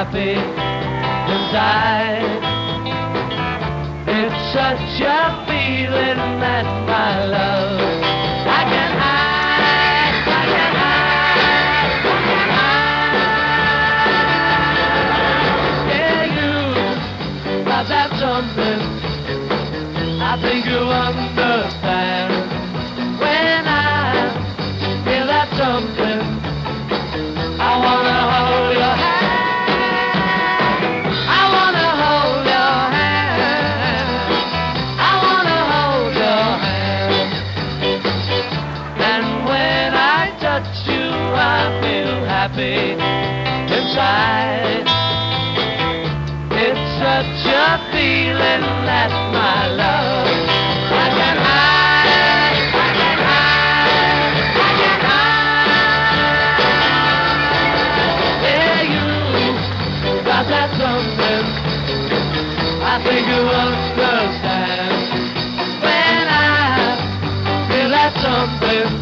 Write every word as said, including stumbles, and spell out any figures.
happy inside. It's such a feeling that my love I can hide, I can hide, I can hide. Yeah, you got that something I think you understand. When I hear that something, I wanna hold your hand. I wanna hold your hand. I wanna hold your hand. And when I touch you, I feel happy inside. It's such a feeling that my love I can hide, I can hide, I can hide. Yeah, you got that something I think you understand. When I feel that something